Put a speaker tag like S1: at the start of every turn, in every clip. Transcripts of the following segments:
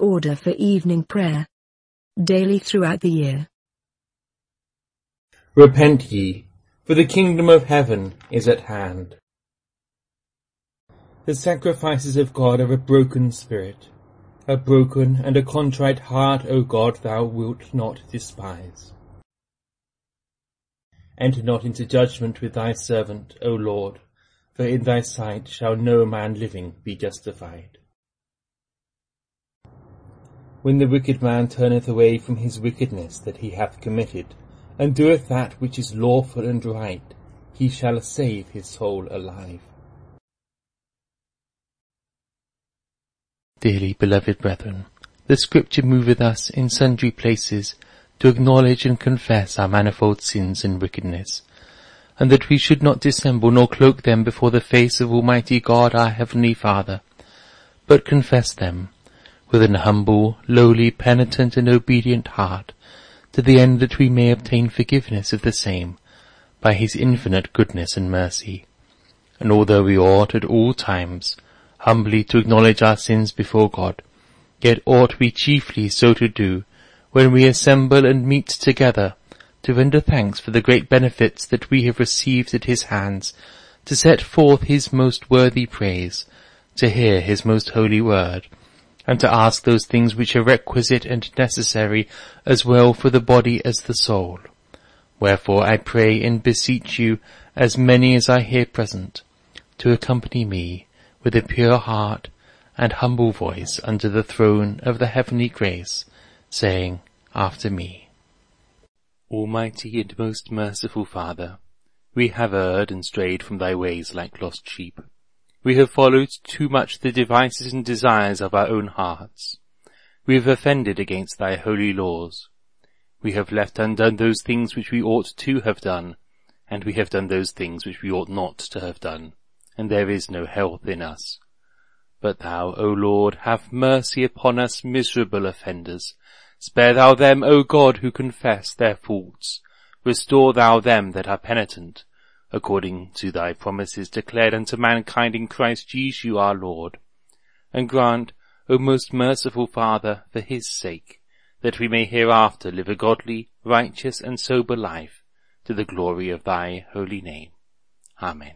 S1: order for evening prayer. Daily throughout the year.
S2: Repent ye, for the kingdom of heaven is at hand. The sacrifices of God are a broken spirit. A broken and a contrite heart, O God, thou wilt not despise. Enter not into judgment with thy servant, O Lord, for in thy sight shall no man living be justified. When the wicked man turneth away from his wickedness that he hath committed, and doeth that which is lawful and right, he shall save his soul alive.
S3: Dearly beloved brethren, the Scripture moveth us in sundry places to acknowledge and confess our manifold sins and wickedness, and that we should not dissemble nor cloak them before the face of Almighty God our Heavenly Father, but confess them with an humble, lowly, penitent and obedient heart, to the end that we may obtain forgiveness of the same by his infinite goodness and mercy. And although we ought at all times humbly to acknowledge our sins before God, yet ought we chiefly so to do when we assemble and meet together to render thanks for the great benefits that we have received at his hands, to set forth his most worthy praise, to hear his most holy word, and to ask those things which are requisite and necessary as well for the body as the soul. Wherefore I pray and beseech you, as many as are here present, to accompany me with a pure heart and humble voice unto the throne of the heavenly grace, saying after me, Almighty and most merciful Father, we have erred and strayed from thy ways like lost sheep. We have followed too much the devices and desires of our own hearts. We have offended against thy holy laws. We have left undone those things which we ought to have done, and we have done those things which we ought not to have done, and there is no health in us. But thou, O Lord, have mercy upon us miserable offenders. Spare thou them, O God, who confess their faults. Restore thou them that are penitent, according to thy promises declared unto mankind in Christ Jesus our Lord. And grant, O most merciful Father, for his sake, that we may hereafter live a godly, righteous, and sober life, to the glory of thy holy name. Amen.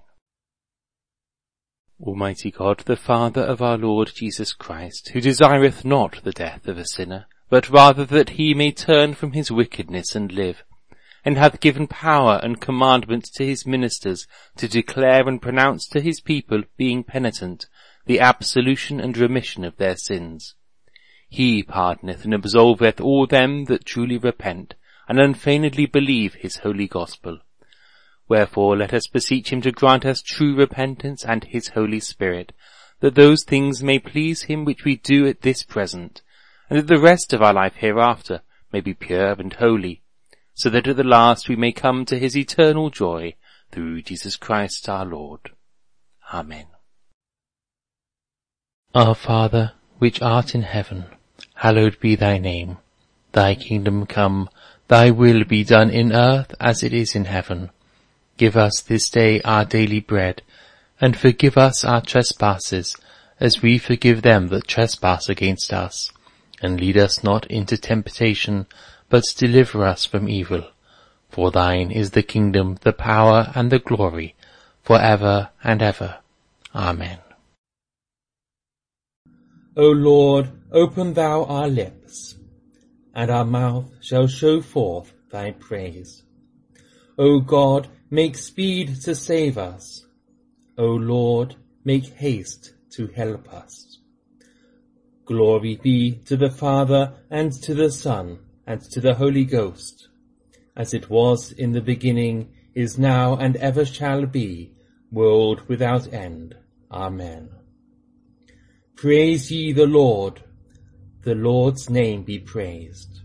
S3: Almighty God, the Father of our Lord Jesus Christ, who desireth not the death of a sinner, but rather that he may turn from his wickedness and live, and hath given power and commandment to his ministers to declare and pronounce to his people, being penitent, the absolution and remission of their sins. He pardoneth and absolveth all them that truly repent, and unfeignedly believe his holy gospel. Wherefore let us beseech him to grant us true repentance and his Holy Spirit, that those things may please him which we do at this present, and that the rest of our life hereafter may be pure and holy, so that at the last we may come to his eternal joy, through Jesus Christ our Lord. Amen. Our Father, which art in heaven, hallowed be thy name. Thy kingdom come, thy will be done in earth as it is in heaven. Give us this day our daily bread, and forgive us our trespasses, as we forgive them that trespass against us. And lead us not into temptation, but deliver us from evil. For thine is the kingdom, the power, and the glory, for ever and ever. Amen.
S2: O Lord, open thou our lips, and our mouth shall show forth thy praise. O God, make speed to save us. O Lord, make haste to help us. Glory be to the Father, and to the Son, and to the Holy Ghost, as it was in the beginning, is now, and ever shall be, world without end. Amen. Praise ye the Lord. The Lord's name be praised.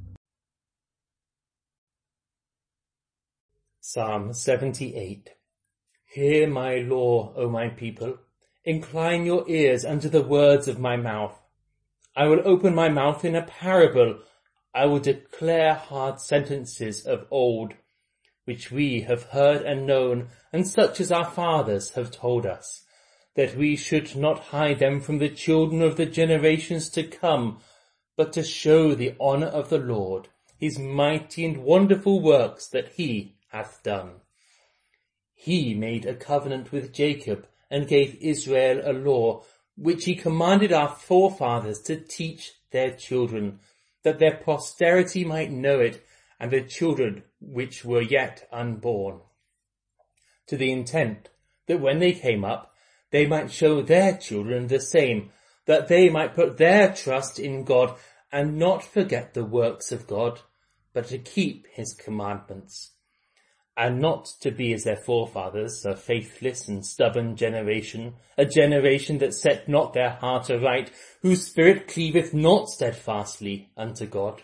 S3: Psalm 78. Hear my law, O my people. Incline your ears unto the words of my mouth. I will open my mouth in a parable. I will declare hard sentences of old, which we have heard and known, and such as our fathers have told us, that we should not hide them from the children of the generations to come, but to show the honour of the Lord, his mighty and wonderful works that he hath done. He made a covenant with Jacob, and gave Israel a law, which he commanded our forefathers to teach their children, that their posterity might know it, and the children which were yet unborn, to the intent that when they came up, they might show their children the same, that they might put their trust in God, and not forget the works of God, but to keep his commandments, and not to be as their forefathers, a faithless and stubborn generation, a generation that set not their heart aright, whose spirit cleaveth not steadfastly unto God.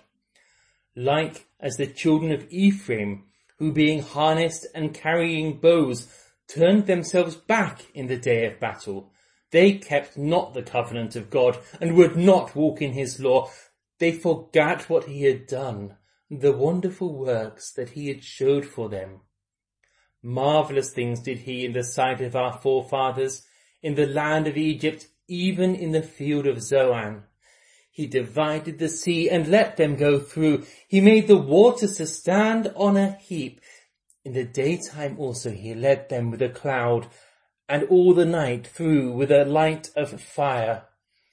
S3: Like as the children of Ephraim, who being harnessed and carrying bows, turned themselves back in the day of battle. They kept not the covenant of God, and would not walk in his law. They forgat what he had done, the wonderful works that he had showed for them. Marvellous things did he in the sight of our forefathers, in the land of Egypt, even in the field of Zoan. He divided the sea and let them go through. He made the waters to stand on a heap. In the daytime also he led them with a cloud, and all the night through with a light of fire.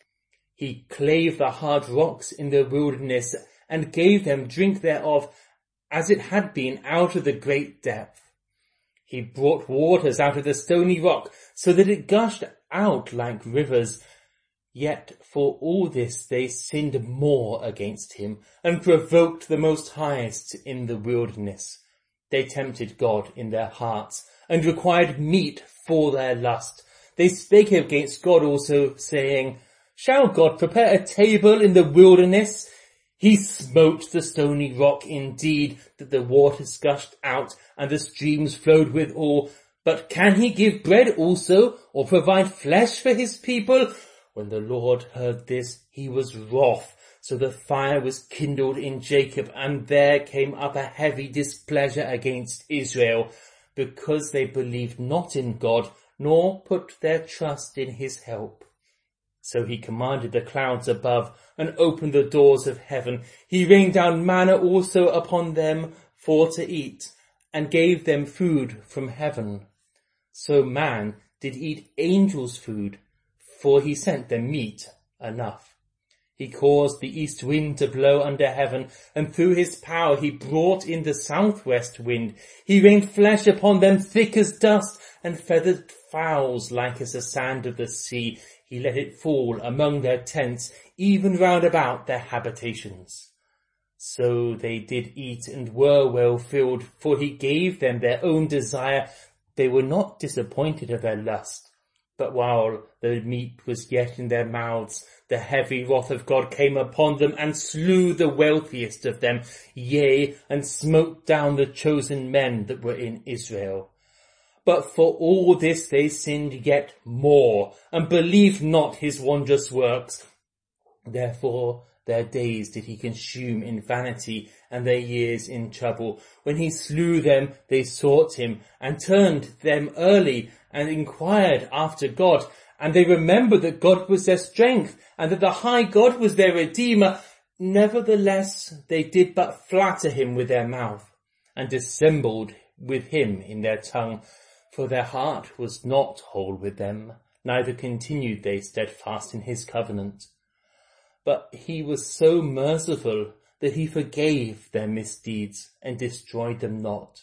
S3: He clave the hard rocks in the wilderness, and gave them drink thereof, as it had been out of the great depth. He brought waters out of the stony rock, so that it gushed out like rivers. Yet for all this they sinned more against him, and provoked the Most Highest in the wilderness. They tempted God in their hearts, and required meat for their lust. They spake against God also, saying, Shall God prepare a table in the wilderness? He smote the stony rock indeed, that the waters gushed out, and the streams flowed withal. But can he give bread also, or provide flesh for his people? When the Lord heard this, he was wroth. So the fire was kindled in Jacob, and there came up a heavy displeasure against Israel, because they believed not in God, nor put their trust in his help. So he commanded the clouds above, and opened the doors of heaven. He rained down manna also upon them for to eat, and gave them food from heaven. So man did eat angels' food, for he sent them meat enough. He caused the east wind to blow under heaven, and through his power he brought in the southwest wind. He rained flesh upon them thick as dust, and feathered fowls like as the sand of the sea. He let it fall among their tents, even round about their habitations. So they did eat and were well filled, for he gave them their own desire. They were not disappointed of their lust. But while the meat was yet in their mouths, the heavy wrath of God came upon them, and slew the wealthiest of them, yea, and smote down the chosen men that were in Israel. But for all this they sinned yet more, and believed not his wondrous works. Therefore their days did he consume in vanity, and their years in trouble. When he slew them, they sought him, and turned them early, and inquired after God. And they remembered that God was their strength, and that the high God was their Redeemer. Nevertheless they did but flatter him with their mouth, and dissembled with him in their tongue. For their heart was not whole with them, neither continued they steadfast in his covenant. But he was so merciful that he forgave their misdeeds, and destroyed them not.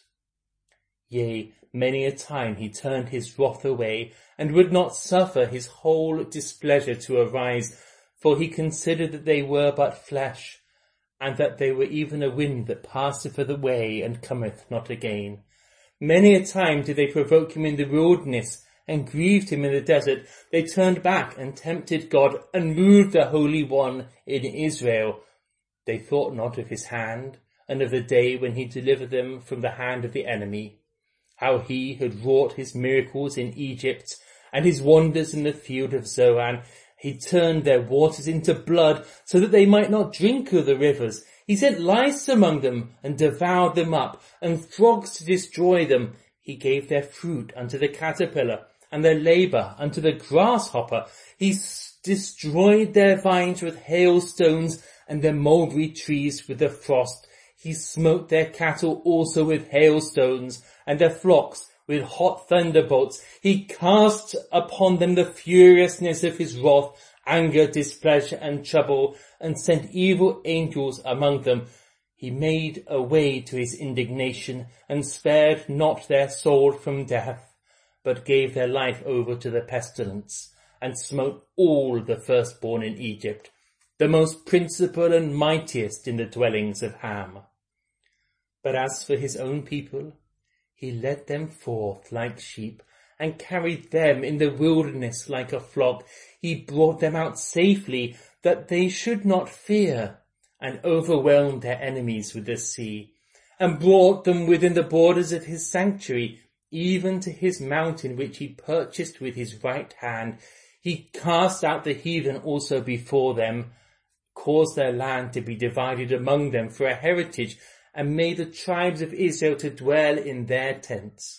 S3: Yea, many a time he turned his wrath away, and would not suffer his whole displeasure to arise, for he considered that they were but flesh, and that they were even a wind that passeth the way, and cometh not again. Many a time did they provoke him in the wilderness, and grieved him in the desert. They turned back and tempted God, and moved the Holy One in Israel. They thought not of his hand, and of the day when he delivered them from the hand of the enemy, how he had wrought his miracles in Egypt, and his wonders in the field of Zoan. He turned their waters into blood, so that they might not drink of the rivers. He sent lice among them, and devoured them up, and frogs to destroy them. He gave their fruit unto the caterpillar, and their labour unto the grasshopper. He destroyed their vines with hailstones,
S2: and their mulberry trees with the frost. He smote their cattle also with hailstones, and their flocks with hot thunderbolts. He cast upon them the furiousness of his wrath, anger, displeasure, and trouble, and sent evil angels among them. He made a way to his indignation, and spared not their soul from death, but gave their life over to the pestilence, and smote all the firstborn in Egypt, the most principal and mightiest in the dwellings of Ham. But as for his own people, he led them forth like sheep, and carried them in the wilderness like a flock. He brought them out safely, that they should not fear, and overwhelmed their enemies with the sea, and brought them within the borders of his sanctuary, even to his mountain which he purchased with his right hand. He cast out the heathen also before them, caused their land to be divided among them for a heritage, and made the tribes of Israel to dwell in their tents.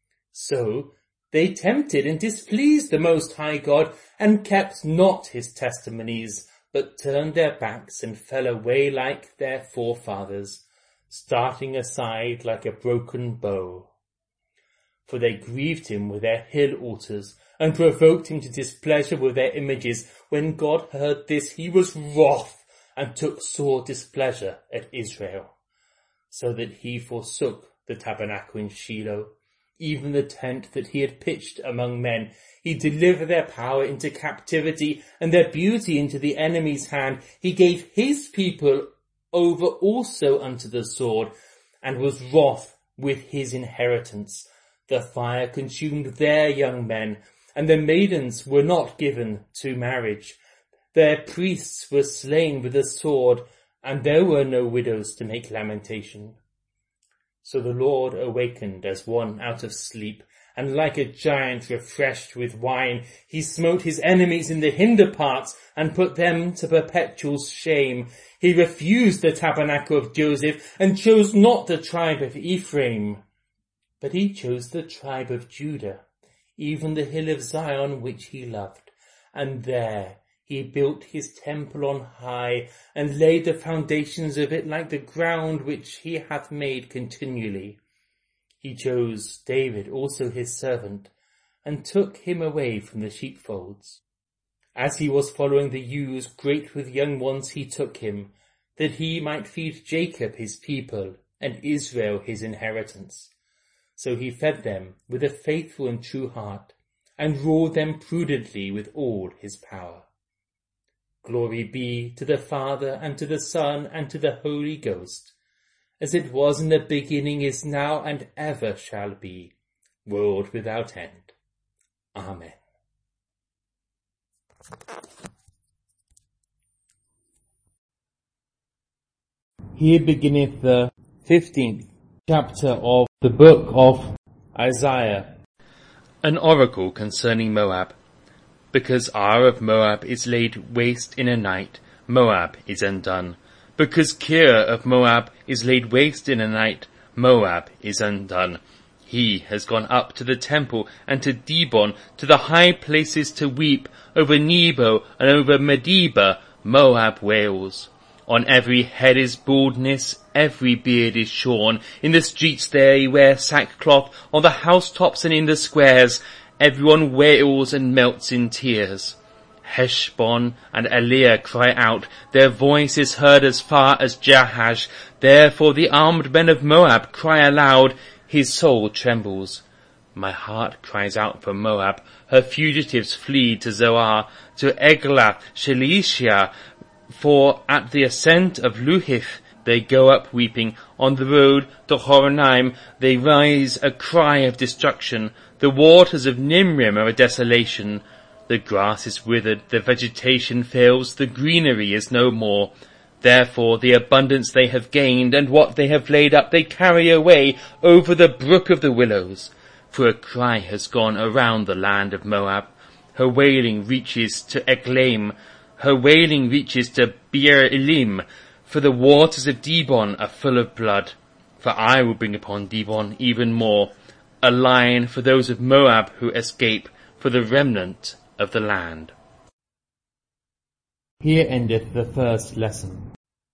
S2: So they tempted and displeased the Most High God, and kept not his testimonies, but turned their backs and fell away like their forefathers, starting aside like a broken bow. For they grieved him with their hill altars, and provoked him to displeasure with their images. When God heard this, he was wroth, and took sore displeasure at Israel, so that he forsook the tabernacle in Shiloh, even the tent that he had pitched among men. He delivered their power into captivity, and their beauty into the enemy's hand. He gave his people over also unto the sword, and was wroth with his inheritance. The fire consumed their young men, and their maidens were not given to marriage. Their priests were slain with the sword, and there were no widows to make lamentation. So the Lord awakened as one out of sleep, and like a giant refreshed with wine, he smote his enemies in the hinder parts, and put them to perpetual shame. He refused the tabernacle of Joseph, and chose not the tribe of Ephraim, but he chose the tribe of Judah, even the hill of Zion which he loved. And there he built his temple on high, and laid the foundations of it like the ground which he hath made continually. He chose David also his servant, and took him away from the sheepfolds. As he was following the ewes great with young ones, he took him, that he might feed Jacob his people, and Israel his inheritance. So he fed them with a faithful and true heart, and ruled them prudently with all his power. Glory be to the Father, and to the Son, and to the Holy Ghost, as it was in the beginning, is now, and ever shall be, world without end. Amen. Here beginneth the 15th chapter of the book of Isaiah.
S3: An oracle concerning Moab. Because Ar of Moab is laid waste in a night, Moab is undone. Because Kir of Moab is laid waste in a night, Moab is undone. He has gone up to the temple and to Dibon, to the high places to weep. Over Nebo and over Medeba, Moab wails. On every head is baldness, every beard is shorn. In the streets they wear sackcloth, on the housetops and in the squares. Everyone wails and melts in tears. Heshbon and Eliah cry out, their voice is heard as far as Jahash. Therefore the armed men of Moab cry aloud, his soul trembles. My heart cries out for Moab, her fugitives flee to Zoar, to Eglath Shelishiah, for at the ascent of Luhith they go up weeping. On the road to Horonaim they raise a cry of destruction. The waters of Nimrim are a desolation. The grass is withered, the vegetation fails, the greenery is no more. Therefore the abundance they have gained, and what they have laid up they carry away over the brook of the willows. For a cry has gone around the land of Moab. Her wailing reaches to Eklaim, her wailing reaches to Beer Elim, for the waters of Dibon are full of blood. For I will bring upon Dibon even more, a lion for those of Moab who escape, for the remnant of the land.
S2: Here endeth the first lesson.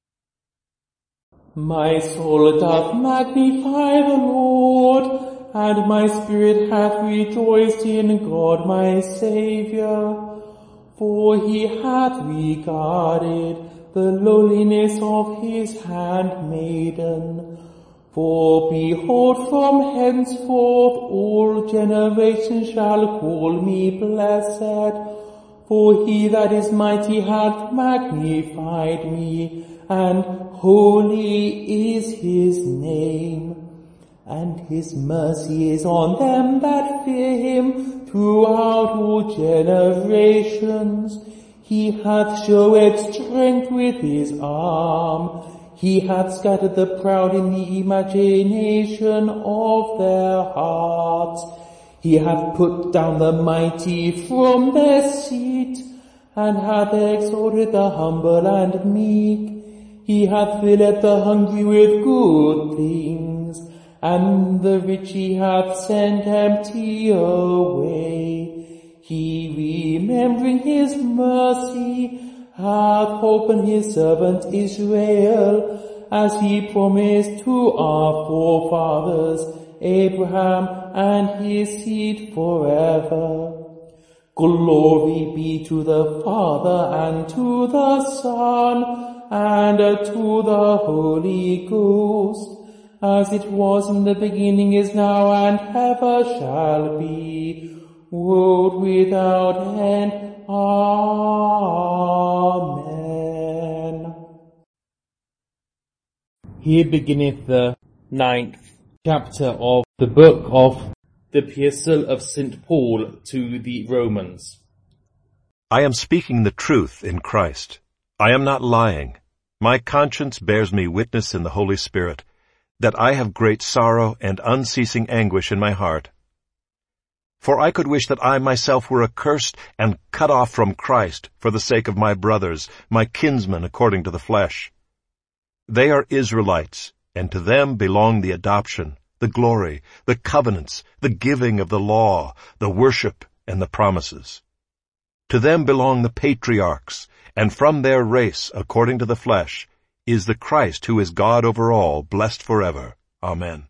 S2: My soul doth magnify the Lord, and my spirit hath rejoiced in God my Saviour. For he hath regarded the lowliness of his handmaiden. For behold, from henceforth all generations shall call me blessed. For he that is mighty hath magnified me, and holy is his name. And his mercy is on them that fear him throughout all generations. He hath showed strength with his arm. He hath scattered the proud in the imagination of their hearts. He hath put down the mighty from their seat, and hath exalted the humble and meek. He hath filled the hungry with good things, and the rich he hath sent empty away. He, remembering his mercy, hath opened his servant Israel, as he promised to our forefathers, Abraham and his seed forever. Glory be to the Father, and to the Son, and to the Holy Ghost, as it was in the beginning, is now, and ever shall be, world without end. Amen. Here beginneth the 9th chapter of the book of the Epistle of St. Paul to the Romans.
S4: I am speaking the truth in Christ. I am not lying. My conscience bears me witness in the Holy Spirit that I have great sorrow and unceasing anguish in my heart. For I could wish that I myself were accursed and cut off from Christ for the sake of my brothers, my kinsmen according to the flesh. They are Israelites, and to them belong the adoption, the glory, the covenants, the giving of the law, the worship, and the promises. To them belong the patriarchs, and from their race, according to the flesh, is the Christ who is God over all, blessed forever. Amen.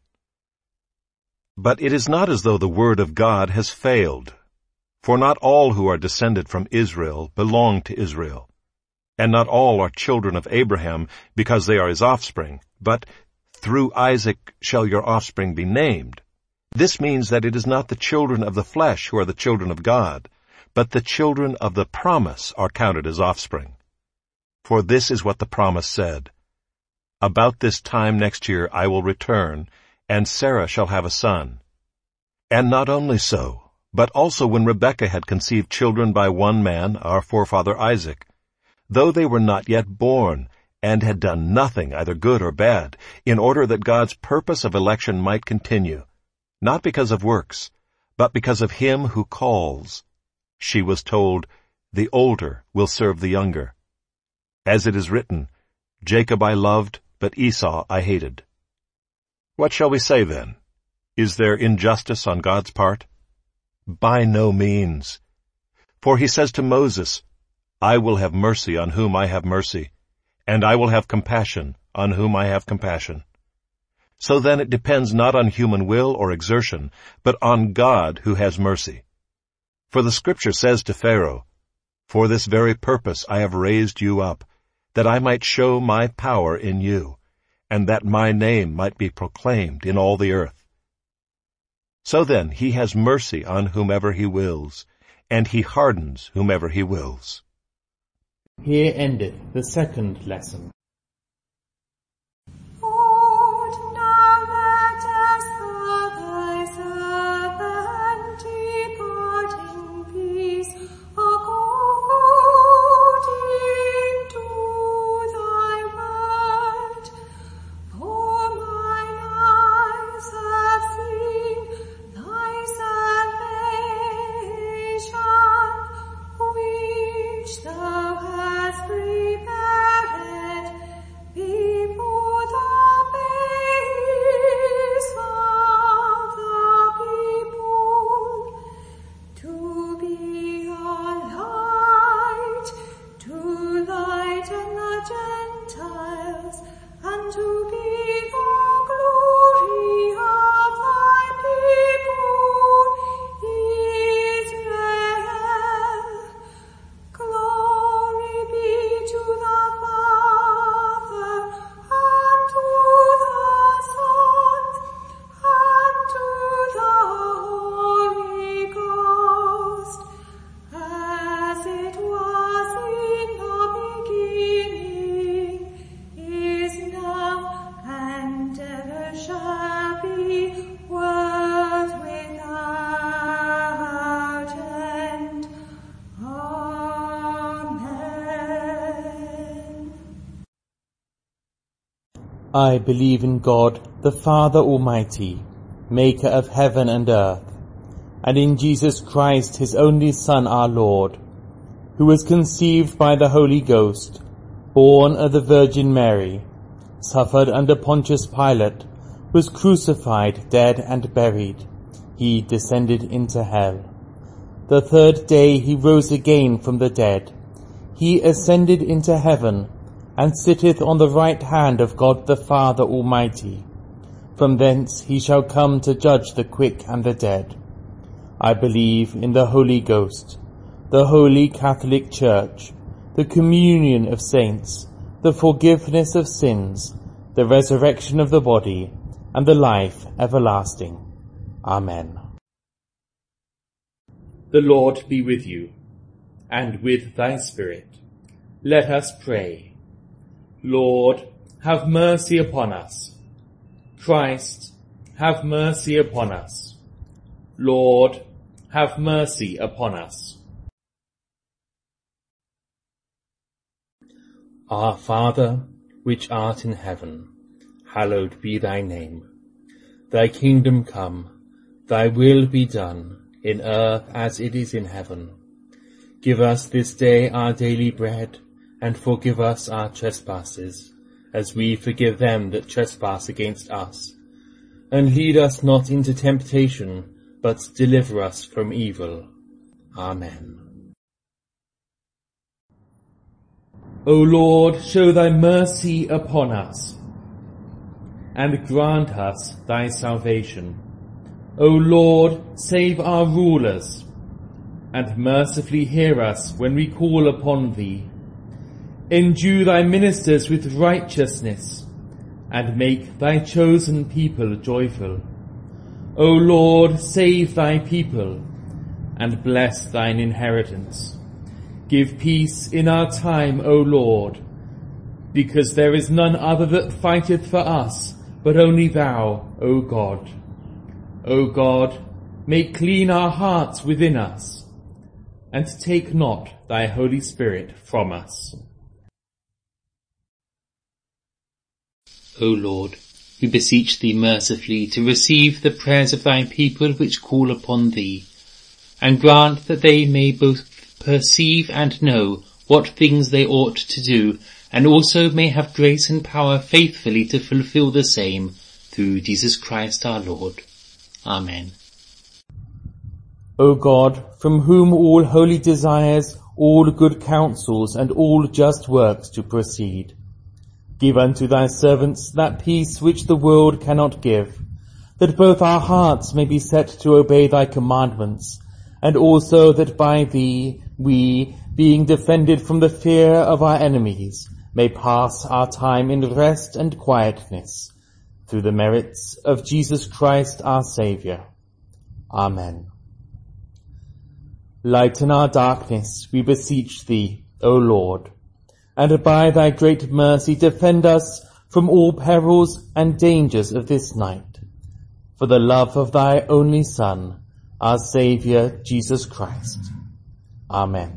S4: But it is not as though the word of God has failed. For not all who are descended from Israel belong to Israel. And not all are children of Abraham because they are his offspring, but through Isaac shall your offspring be named. This means that it is not the children of the flesh who are the children of God, but the children of the promise are counted as offspring. For this is what the promise said, about this time next year I will return, and Sarah shall have a son. And not only so, but also when Rebekah had conceived children by one man, our forefather Isaac, though they were not yet born, and had done nothing, either good or bad, in order that God's purpose of election might continue, not because of works, but because of him who calls. She was told, the older will serve the younger. As it is written, Jacob I loved, but Esau I hated. What shall we say then? Is there injustice on God's part? By no means. For he says to Moses, I will have mercy on whom I have mercy, and I will have compassion on whom I have compassion. So then it depends not on human will or exertion, but on God who has mercy. For the Scripture says to Pharaoh, For this very purpose I have raised you up, that I might show my power in you, and that my name might be proclaimed in all the earth. So then he has mercy on whomever he wills, and he hardens whomever he wills.
S2: Here endeth the second lesson.
S5: Thou hast prepared I believe in God, the Father Almighty, maker of heaven and earth, and in Jesus Christ, his only Son, our Lord, who was conceived by the Holy Ghost, born of the Virgin Mary, suffered under Pontius Pilate, was crucified, dead, and buried. He descended into hell. The third day he rose again from the dead. He ascended into heaven, and sitteth on the right hand of God the Father Almighty. From thence he shall come to judge the quick and the dead. I believe in the Holy Ghost, the Holy Catholic Church, the communion of saints, the forgiveness of sins, the resurrection of the body, and the life everlasting. Amen.
S2: The Lord be with you, and with thy spirit. Let us pray. Lord, have mercy upon us. Christ, have mercy upon us. Lord, have mercy upon us. Our Father, which art in heaven, hallowed be thy name. Thy kingdom come, thy will be done, in earth as it is in heaven. Give us this day our daily bread, and forgive us our trespasses, as we forgive them that trespass against us. And lead us not into temptation, but deliver us from evil. Amen. O Lord, show thy mercy upon us, and grant us thy salvation. O Lord, save our rulers, and mercifully hear us when we call upon thee. Endue thy ministers with righteousness, and make thy chosen people joyful. O Lord, save thy people, and bless thine inheritance. Give peace in our time, O Lord, because there is none other that fighteth for us, but only thou, O God. O God, make clean our hearts within us, and take not thy Holy Spirit from us.
S3: O Lord, we beseech thee mercifully to receive the prayers of thy people which call upon thee, and grant that they may both perceive and know what things they ought to do, and also may have grace and power faithfully to fulfill the same, through Jesus Christ our Lord. Amen.
S5: O God, from whom all holy desires, all good counsels, and all just works do proceed, give unto thy servants that peace which the world cannot give, that both our hearts may be set to obey thy commandments, and also that by thee we, being defended from the fear of our enemies, may pass our time in rest and quietness, through the merits of Jesus Christ our Saviour. Amen. Lighten our darkness, we beseech thee, O Lord, and by thy great mercy defend us from all perils and dangers of this night, for the love of thy only Son, our Saviour, Jesus Christ. Amen.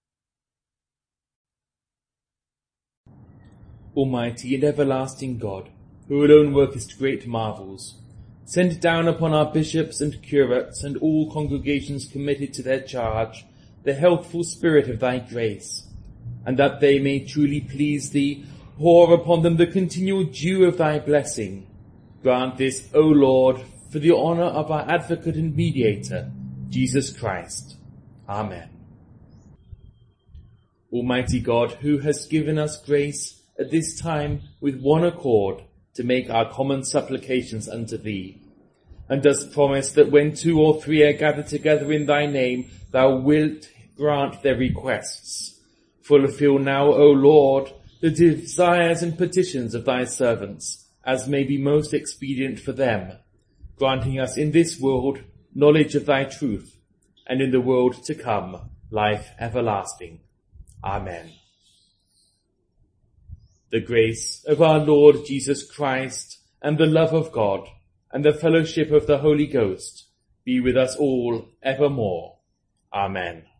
S2: Almighty and everlasting God, who alone workest great marvels, send down upon our bishops and curates and all congregations committed to their charge the healthful spirit of thy grace, and that they may truly please thee, pour upon them the continual dew of thy blessing. Grant this, O Lord, for the honour of our advocate and mediator, Jesus Christ. Amen. Almighty God, who hast given us grace at this time with one accord to make our common supplications unto thee, and dost promise that when 2 or 3 are gathered together in thy name, thou wilt grant their requests. Fulfill now, O Lord, the desires and petitions of thy servants, as may be most expedient for them, granting us in this world knowledge of thy truth, and in the world to come life everlasting. Amen. The grace of our Lord Jesus Christ, and the love of God, and the fellowship of the Holy Ghost be with us all evermore. Amen.